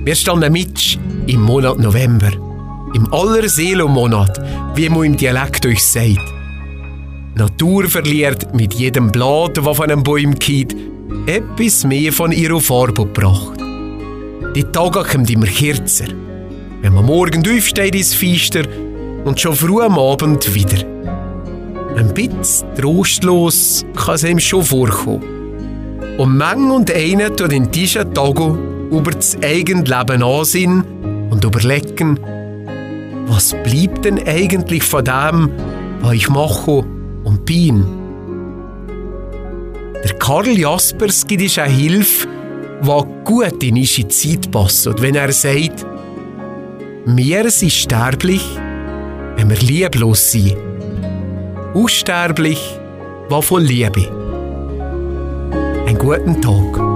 Wir standen mit im Monat November, im Allerseelenmonat, wie man im Dialekt euch sagt. Die Natur verliert mit jedem Blatt, das von einem Baum geht, etwas mehr von ihrer Farbe gebracht. Die Tage kommen immer kürzer, wenn man morgen aufsteht ins Feister und schon früh am Abend wieder. Ein bisschen trostlos kann es ihm schon vorkommen. Und Menge und einer tut in diesen Tagen über das eigene Leben ansehen und überlegen, was bleibt denn eigentlich von dem, was ich mache und bin. Der Karl Jaspers gibt uns eine Hilfe, die gut in unsere Zeit passt, wenn er sagt, wir sind sterblich, wenn wir lieblos sind. Unsterblich, was von Liebe. Einen guten Tag.